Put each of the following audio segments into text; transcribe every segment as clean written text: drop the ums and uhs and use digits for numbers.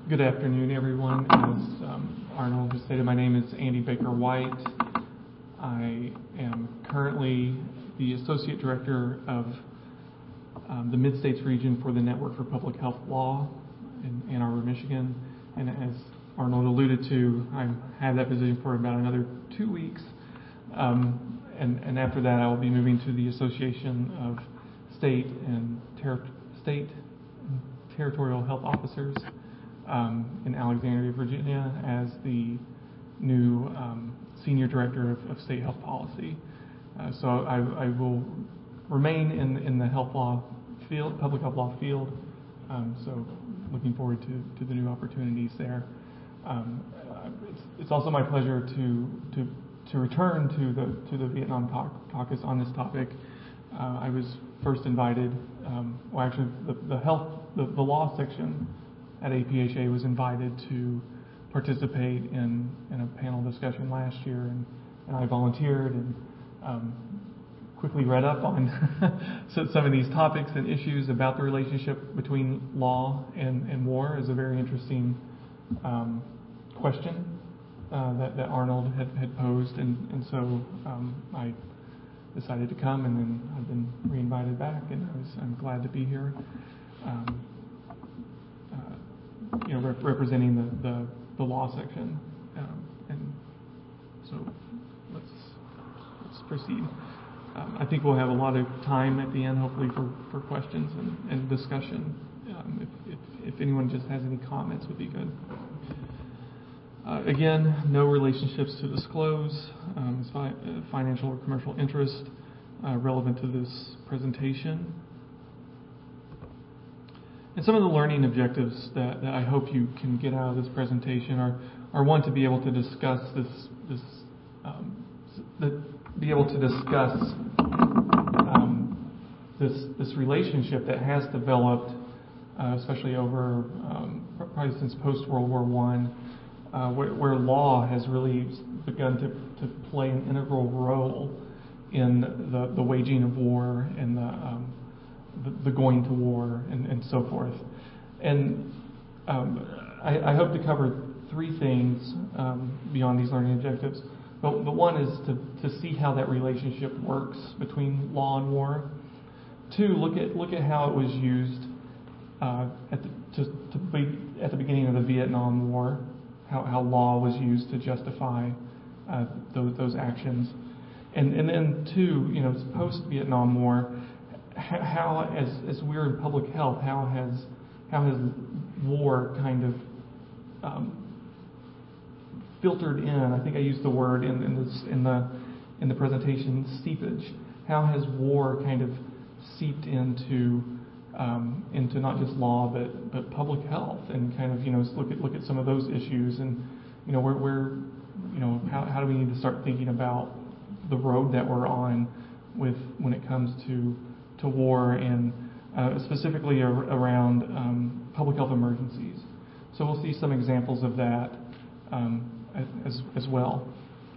Good afternoon, everyone. As Arnold just stated, my name is Andy Baker White. I am currently the Associate Director of the Mid-States region for the Network for Public Health Law in Ann Arbor, Michigan. And as Arnold alluded to, I have that position for about another 2 weeks. And after that, I will be moving to the Association of State and Territorial Health Officers in Alexandria, Virginia, as the new Senior Director of State Health Policy. So I will remain in the health law field, public health law field. So looking forward to the new opportunities there. It's also my pleasure to return to the Vietnam caucus on this topic. I was first invited. The law section at APHA was invited to participate in a panel discussion last year, and I volunteered and quickly read up on some of these topics and issues about the relationship between law and war. Is a very interesting question that Arnold had posed, and so I decided to come, and then I've been reinvited back, and I'm glad to be here. Representing the law section, and so let's proceed. I think we'll have a lot of time at the end, hopefully, for questions and discussion. If anyone just has any comments, would be good. Again, no relationships to disclose, financial or commercial interest relevant to this presentation. And some of the learning objectives that I hope you can get out of this presentation are one, to be able to discuss this relationship that has developed, especially over probably since post World War I, where law has really begun to play an integral role in the waging of war and the going to war and so forth. And I hope to cover three things beyond these learning objectives. But one is to see how that relationship works between law and war. Two, look at how it was used at the beginning of the Vietnam War, how law was used to justify those actions. And then two, post Vietnam War, how as we're in public health, how has war kind of filtered in? I think I used the word in the presentation, seepage. How has war kind of seeped into not just law but public health, and kind of look at some of those issues, and where how do we need to start thinking about the road that we're on when it comes to war, and specifically around public health emergencies. So we'll see some examples of that as well.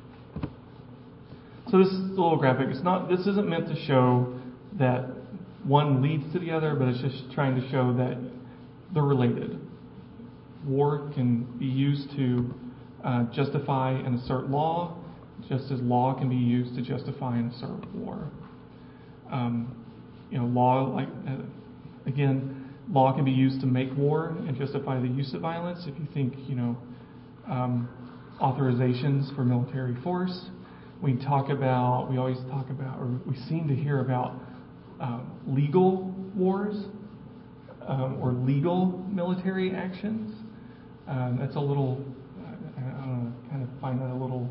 So this little graphic, this isn't meant to show that one leads to the other, but it's just trying to show that they're related. War can be used to justify and assert law, just as law can be used to justify and assert war. Law, law can be used to make war and justify the use of violence. If you think, authorizations for military force, we always talk about, or we seem to hear about legal wars or legal military actions. That's a little, I don't know, kind of find that a little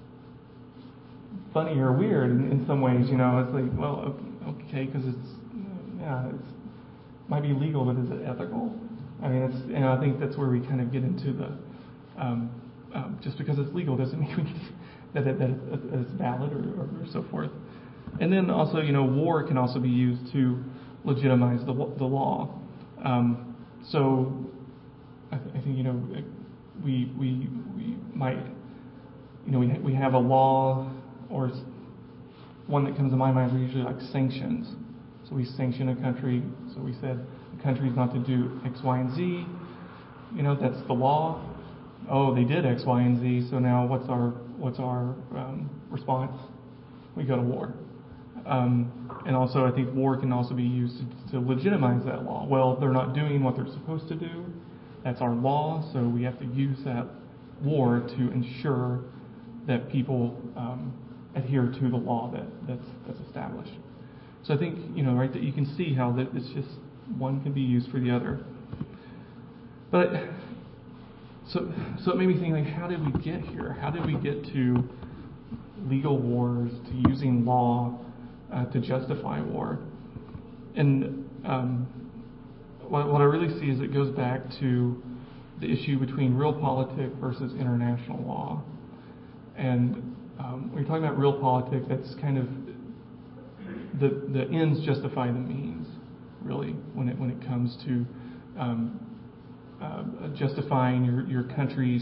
funny or weird in some ways. It's like, well, okay, because it might be legal, but is it ethical? I mean, I think that's where we kind of get into the just because it's legal doesn't mean that it's valid or so forth. And then also, war can also be used to legitimize the law. So I think we might we have a law, or one that comes to my mind are usually like sanctions. So we sanction a country. So we said the country's not to do X, Y, and Z. That's the law. Oh, they did X, Y, and Z. So now what's our response? We go to war. And also, I think war can also be used to legitimize that law. Well, they're not doing what they're supposed to do. That's our law, so we have to use that war to ensure that people adhere to the law that's established. So I think, right, that you can see how that it's just one can be used for the other. But so it made me think, like, how did we get here? How did we get to legal wars, to using law to justify war? And what I really see is it goes back to the issue between realpolitik versus international law. And when you're talking about realpolitik, that's kind of the ends justify the means, really, when it comes to justifying your country's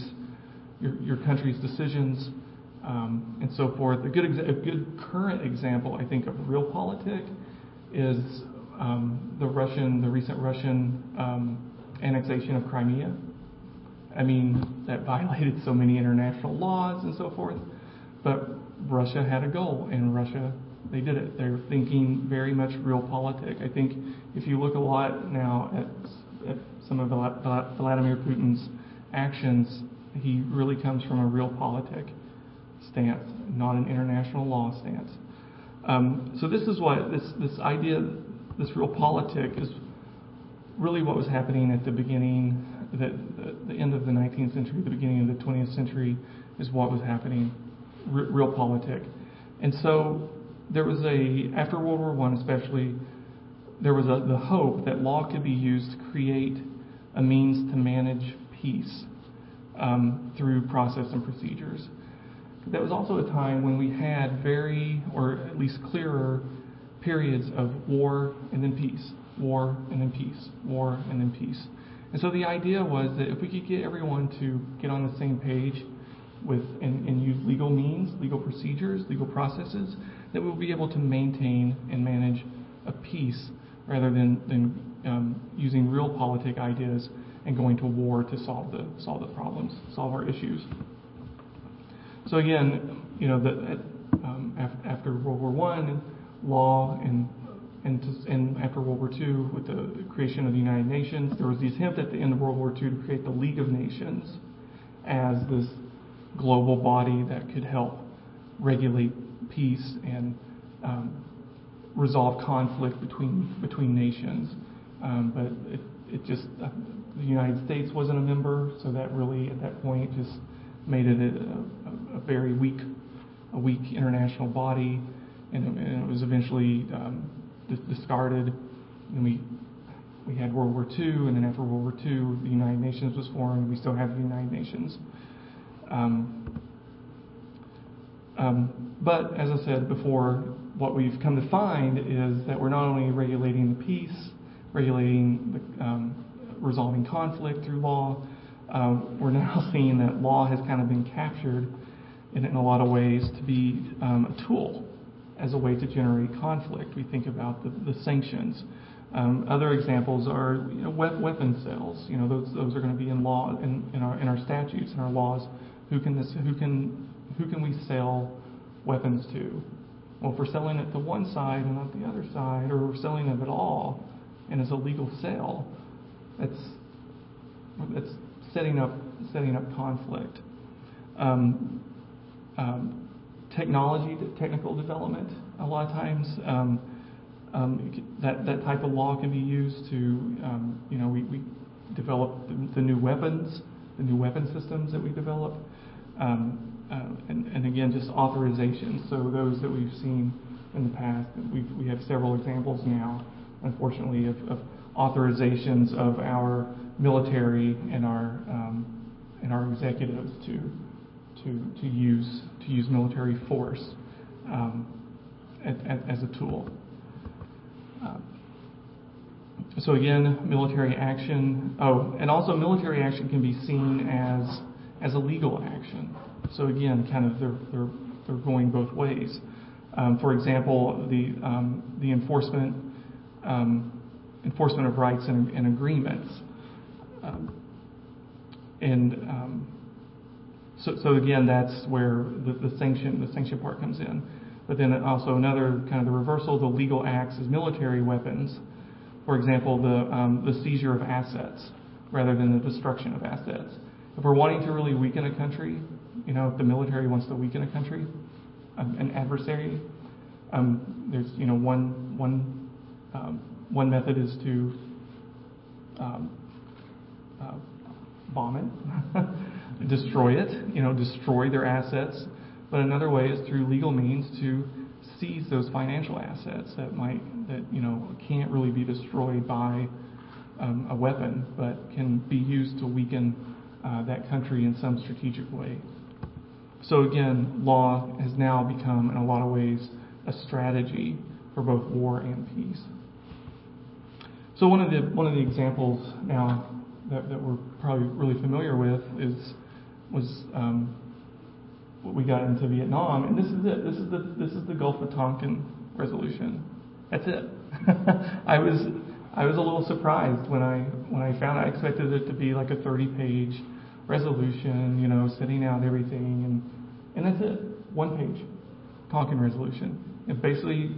decisions and so forth. A good current example, I think, of realpolitik is the recent Russian annexation of Crimea. I mean, that violated so many international laws and so forth. But Russia had a goal, and they did it. They're thinking very much realpolitik. I think if you look a lot now at some of Vladimir Putin's actions, he really comes from a realpolitik stance, not an international law stance. So this is what this idea, this realpolitik, is really what was happening at the beginning, the end of the 19th century, the beginning of the 20th century, is what was happening, realpolitik. And so there was after World War I especially, there was the hope that law could be used to create a means to manage peace through process and procedures. That was also a time when we had or at least clearer periods of war and then peace, war and then peace, war and then peace. And so the idea was that if we could get everyone to get on the same page and use legal means, legal procedures, legal processes, that we'll be able to maintain and manage a peace rather than using realpolitik ideas and going to war to solve the problems, solve our issues. So again, after World War I, law and after World War II, with the creation of the United Nations, there was the attempt at the end of World War II to create the League of Nations as this global body that could help regulate peace and resolve conflict between nations. But it just the United States wasn't a member, so that really at that point just made it a very weak international body, and it was eventually discarded. And we had World War II, and then after World War II, the United Nations was formed. We still have the United Nations. But as I said before, what we've come to find is that we're not only regulating the peace, regulating resolving conflict through law, we're now seeing that law has kind of been captured in a lot of ways to be a tool as a way to generate conflict. We think about the sanctions. Other examples are weapon sales. Those are going to be in law in our statutes and our laws. Who can we sell weapons to? Well, if we're selling it to one side and not the other side, or we're selling it at all, and it's a legal sale, that's setting up conflict. Technical development. A lot of times, that type of law can be used to, we develop the new weapons, the new weapon systems that we develop, and again, just authorizations. So those that we've seen in the past, we have several examples now, unfortunately, of authorizations of our military and our executives to use military force as a tool. So again, military action. Oh, and also military action can be seen as a legal action. So again, kind of they're going both ways. For example, the enforcement of rights and agreements. And so again, that's where the sanction part comes in. But then also another kind of the reversal of the legal acts is military weapons. For example, the seizure of assets rather than the destruction of assets. If we're wanting to really weaken a country, if the military wants to weaken a country, an adversary, there's one method is to bomb it, destroy it, destroy their assets. But another way is through legal means to seize those financial assets that can't really be destroyed by a weapon, but can be used to weaken that country in some strategic way. So again, law has now become, in a lot of ways, a strategy for both war and peace. So one of the examples now that we're probably really familiar with was what we got into Vietnam, and this is it. This is the Gulf of Tonkin resolution. That's it. I was a little surprised when I found it. I expected it to be like a 30-page resolution, setting out everything, and that's it. 1 page, Tonkin resolution. It basically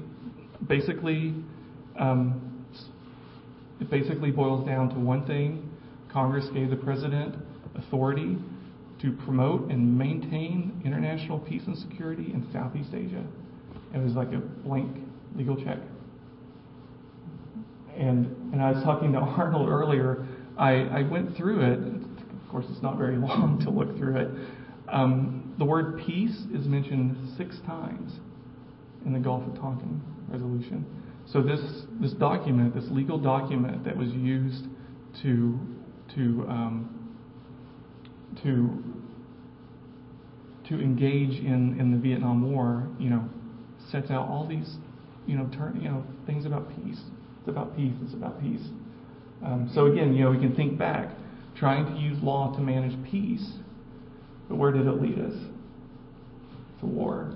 boils down to one thing. Congress gave the president authority to promote and maintain international peace and security in Southeast Asia. It was like a blank legal check. And I was talking to Arnold earlier. I went through it. Of course, it's not very long to look through it. The word peace is mentioned 6 times in the Gulf of Tonkin resolution. So this document, this legal document that was used to engage in the Vietnam War, sets out all these, things about peace. It's about peace. It's about peace. So again, we can think back, trying to use law to manage peace, but where did it lead us? To war.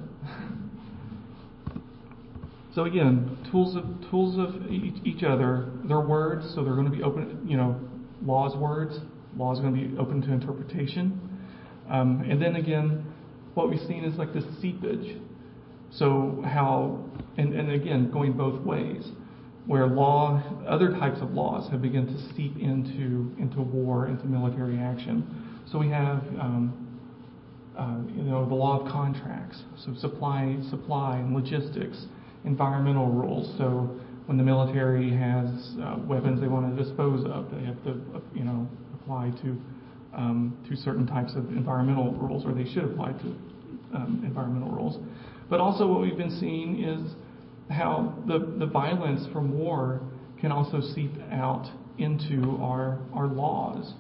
So again, tools of each other. They're words, so they're going to be open. Law's words. Law is going to be open to interpretation. And then again, what we've seen is like this seepage. So how, and again, going both ways, where other types of laws have begun to seep into war, into military action. So we have, the law of contracts, so supply and logistics, environmental rules. So when the military has weapons they want to dispose of, they have to, apply to certain types of environmental rules, or they should apply to environmental rules. But also what we've been seeing is how the violence from war can also seep out into our laws,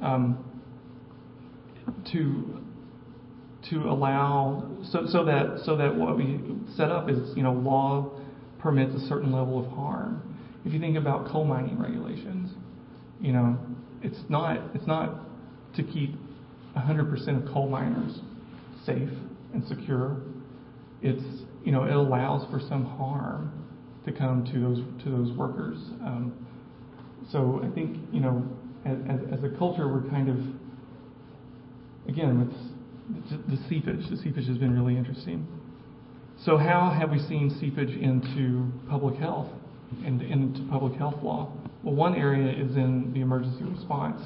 to allow so that what we set up is law permits a certain level of harm. If you think about coal mining regulations, it's not to keep 100% of coal miners safe and secure. It allows for some harm to come to those workers. So I think as a culture we're kind of, again, it's the seepage. The seepage has been really interesting. So how have we seen seepage into public health and into public health law? Well, one area is in the emergency response,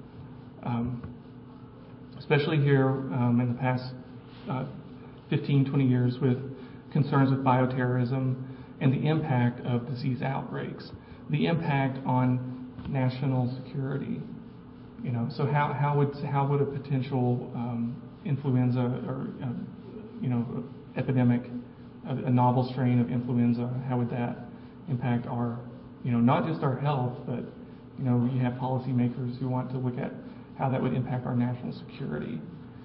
especially here in the past 15, 20 years with concerns with bioterrorism and the impact of disease outbreaks, the impact on national security. So how would a potential influenza or epidemic, a novel strain of influenza, how would that impact our, not just our health, but you have policymakers who want to look at how that would impact our national security.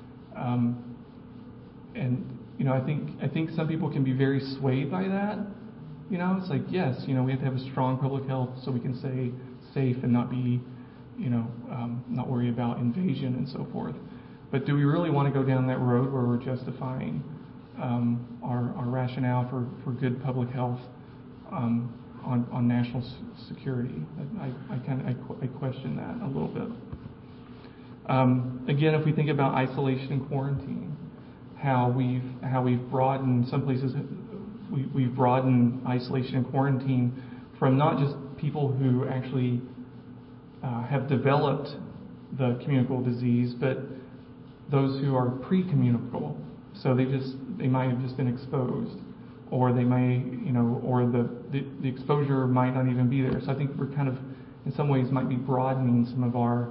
And I think some people can be very swayed by that. It's like, yes, we have to have a strong public health so we can stay safe and not be, not worry about invasion and so forth. But do we really want to go down that road where we're justifying our rationale for good public health on national security? I question that a little bit. Again, if we think about isolation and quarantine, how we've broadened some places, we've broadened isolation and quarantine from not just people who actually have developed the communicable disease, but those who are pre-communicable. So they might have just been exposed, or they may, or the exposure might not even be there. So I think we're kind of, in some ways, might be broadening some of our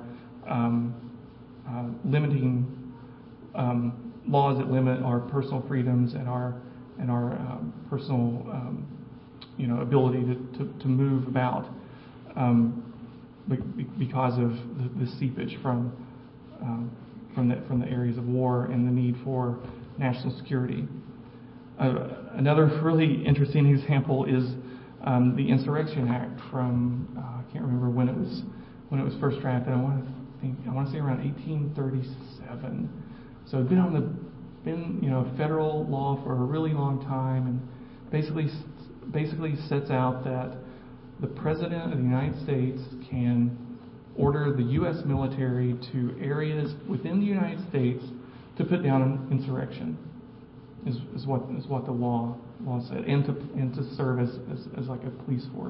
limiting laws that limit our personal freedoms and our personal ability to move about because of the seepage from the areas of war and the need for national security. Another really interesting example is the Insurrection Act from I can't remember when it was first drafted. I want to say around 1837. So it's been federal law for a really long time, and basically sets out that the President of the United States can order the U.S. military to areas within the United States to put down an insurrection. Is what the law said, and to serve as like a police force.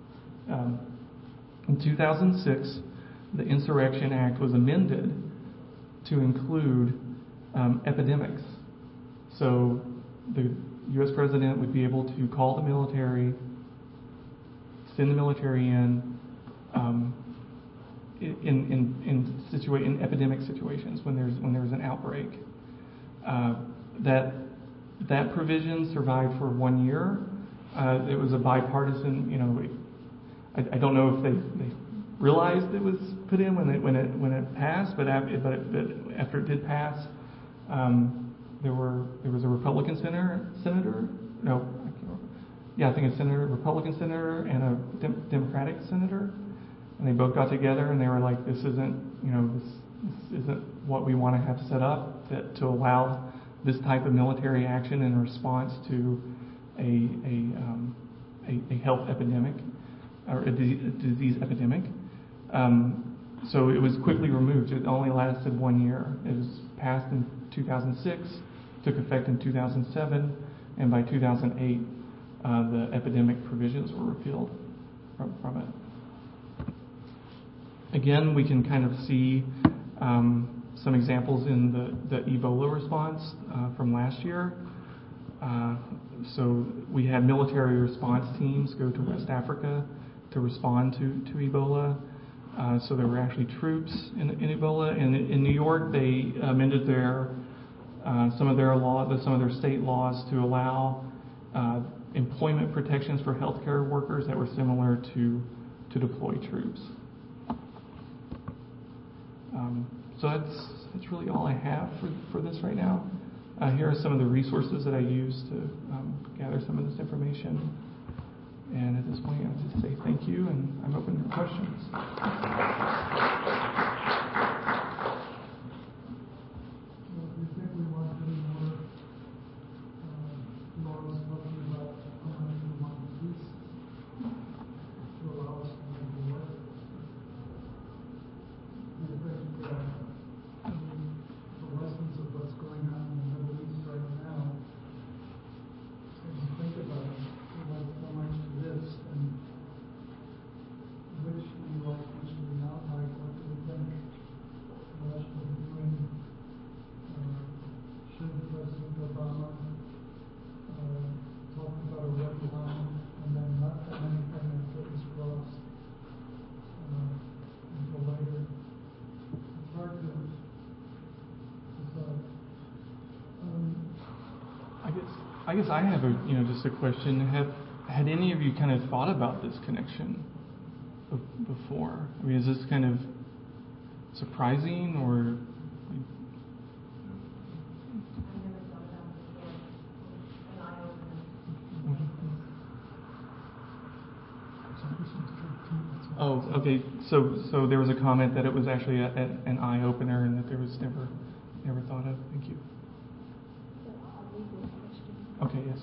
In 2006, the Insurrection Act was amended to include epidemics. So the U.S. president would be able to call the military, send the military in epidemic situations when there's an outbreak. That provision survived for 1 year. It was a bipartisan. I don't know if they realized it was put in when it passed, but after it did pass, there was a Republican senator. No, I can't remember. Yeah, I think a Republican senator and a Democratic senator, and they both got together and they were like, "This isn't this isn't what we want to have set up to allow this type of military action in response to a health epidemic or a disease epidemic." So it was quickly removed. It only lasted 1 year. It was passed in 2006, took effect in 2007, and by 2008, the epidemic provisions were repealed from it. Again, we can kind of see some examples in the Ebola response from last year. So we had military response teams go to West Africa to respond to Ebola. So there were actually troops in Ebola. And in New York, they amended some of their state laws to allow employment protections for healthcare workers that were similar to deploy troops. So that's really all I have for this right now. Here are some of the resources that I used to gather some of this information. And at this point, I'll just say thank you, and I'm open for questions. I guess I have just a question. Had any of you kind of thought about this connection before? I mean, is this kind of surprising or? Oh, okay. So there was a comment that it was actually an eye opener and that there was never thought of. Thank you. Okay, yes.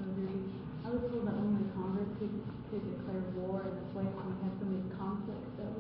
I was told that only Congress could declare war in this way when we had so many conflicts that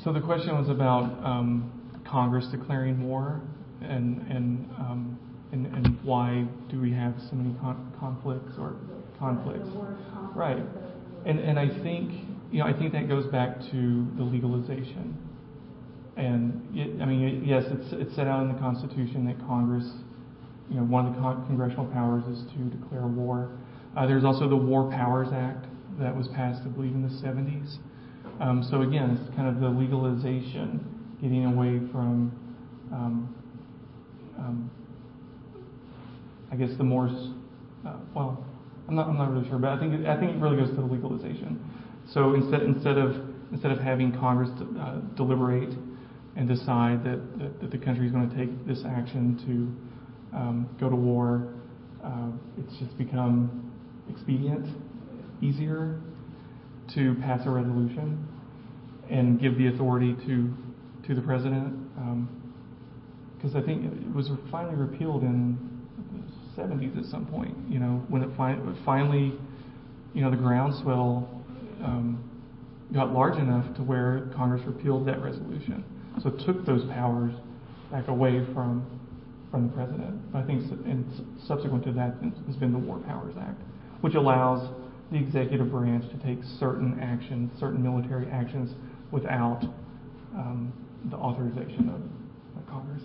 So the question was about Congress declaring war, and why do we have so many conflicts? Right? And I think that goes back to the legalization. And yes, it's set out in the Constitution that Congress, one of the congressional powers is to declare war. There's also the War Powers Act that was passed, I believe, in the 70s. So again, it's kind of the legalization, getting away from, I guess the more, I'm not really sure, but I think it really goes to the legalization. So instead of having Congress deliberate and decide that the country is going to take this action to go to war, it's just become expedient, easier to pass a resolution and give the authority to the president, because I think it was finally repealed in the 70s at some point. When it finally, the groundswell got large enough to where Congress repealed that resolution, so it took those powers back away from the president. But I think subsequent to that has been the War Powers Act, which allows the executive branch to take certain actions, certain military actions, without the authorization of Congress.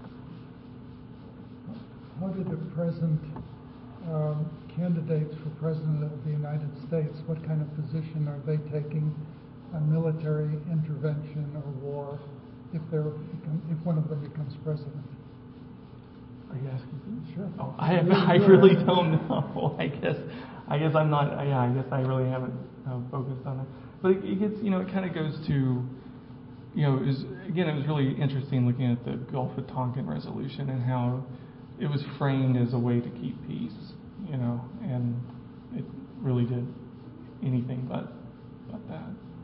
How do the present candidates for president of the United States, what kind of position are they taking on military intervention or war if one of them becomes president? Are you asking me? Sure. Oh, I really don't know. I guess I'm not. I guess I really haven't focused on it. But it gets, it kind of goes to, it was really interesting looking at the Gulf of Tonkin resolution and how it was framed as a way to keep peace, and it really did anything but that.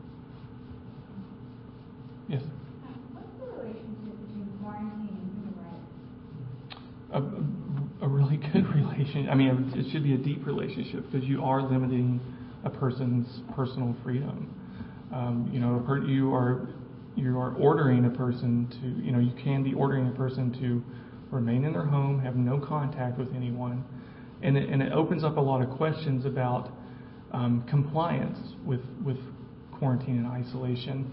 Yes. What's the relationship between quarantine and human rights? A really good relationship. It should be a deep relationship, because you are limiting a person's personal freedom. You are ordering a person to, you can be ordering a person to remain in their home, have no contact with anyone, and it opens up a lot of questions about compliance with quarantine and isolation.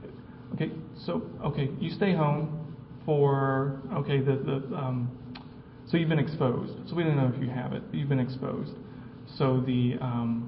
Okay, you stay home for so you've been exposed. So we don't know if you have it, but you've been exposed. So the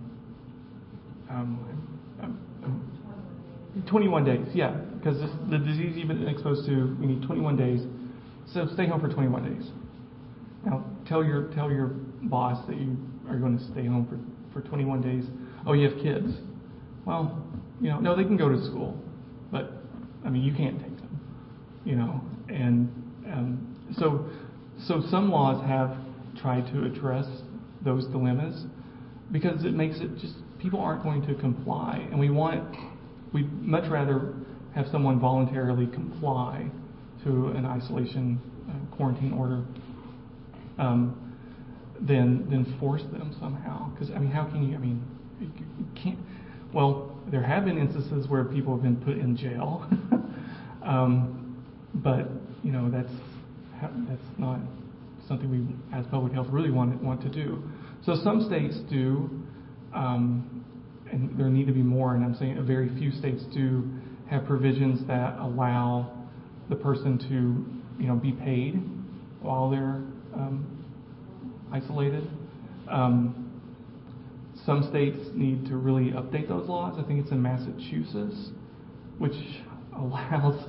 21 days, yeah, because the disease you've been exposed to, we need 21 days. So stay home for 21 days. Now tell your boss that you are going to stay home for 21 days. Oh, you have kids. Well, no, they can go to school, but you can't take them. And so some laws have tried to address those dilemmas, because it makes it just, people aren't going to comply, and we'd much rather have someone voluntarily comply to an isolation quarantine order than force them somehow. Because how can you? You can't. Well, there have been instances where people have been put in jail, but that's not something we, as public health, really want to do. So some states do, and there need to be more. And I'm saying a very few states do have provisions that allow the person to, be paid while they're isolated. Some states need to really update those laws. I think it's in Massachusetts, which allows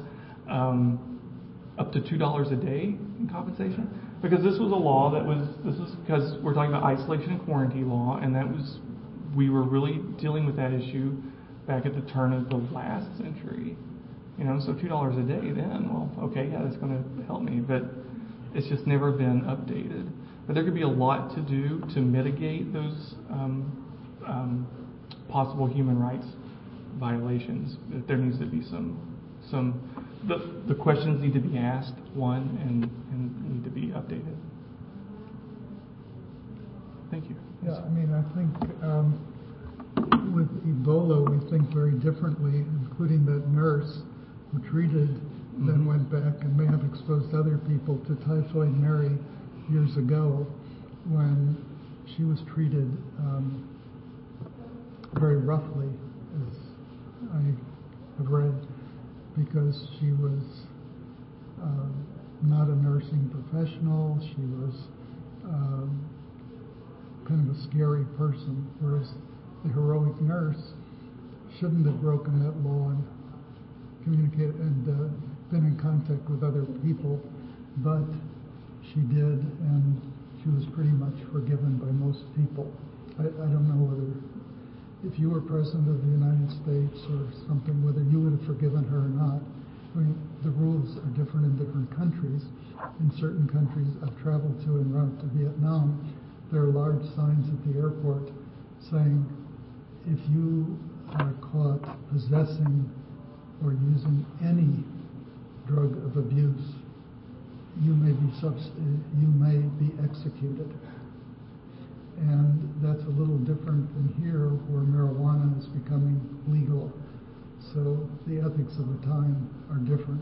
up to $2 a day in compensation. Because this was a law this was because we're talking about isolation and quarantine law, and we were really dealing with that issue back at the turn of the last century. So $2 a day then, well, okay, yeah, that's going to help me, but it's just never been updated. But there could be a lot to do to mitigate those possible human rights violations. There needs to be the questions need to be asked, one, and need to be updated. Thank you. Yeah, I think with Ebola we think very differently, including the nurse who treated, then went back and may have exposed other people to Typhoid Mary years ago when she was treated very roughly, as I have read, because she was not a nursing professional. She was kind of a scary person, whereas the heroic nurse shouldn't have broken that law and communicated and been in contact with other people, but she did, and she was pretty much forgiven by most people. I don't know whether, if you were president of the United States or something, whether you would have forgiven her or not. I mean, the rules are different in different countries. In certain countries I've traveled to en route to Vietnam, there are large signs at the airport saying, if you are caught possessing or using any drug of abuse, you may be executed. And that's a little different than here, where marijuana is becoming legal. So the ethics of the time are different.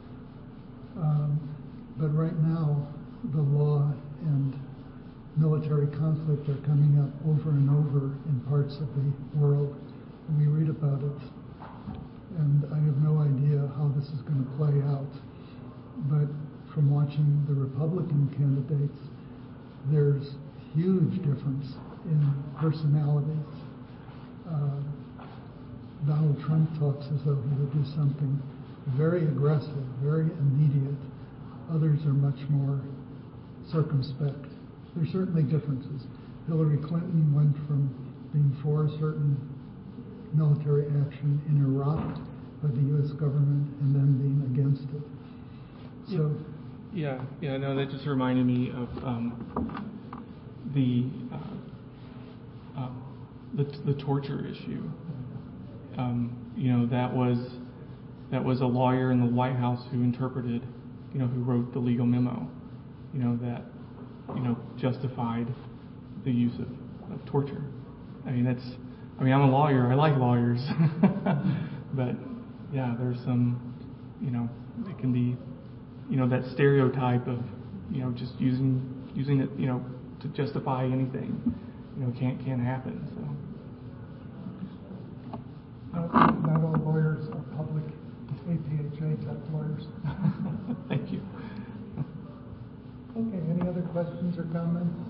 But right now, the law and military conflict are coming up over and over in parts of the world, and we read about it. And I have no idea how this is going to play out. But from watching the Republican candidates, there's huge difference in personalities. Donald Trump talks as though he would do something very aggressive, very immediate. Others are much more circumspect. There's certainly differences. Hillary Clinton went from being for a certain military action in Iraq by the U.S. government and then being against it. So, no, that just reminded me of the torture issue. That was a lawyer in the White House who interpreted, who wrote the legal memo, that justified the use of torture. I'm a lawyer. I like lawyers, but yeah, there's some, it can be, that stereotype of, just using it, to justify anything, can't happen. So. Not all lawyers are public APHA type lawyers. Thank you. Okay, any other questions or comments?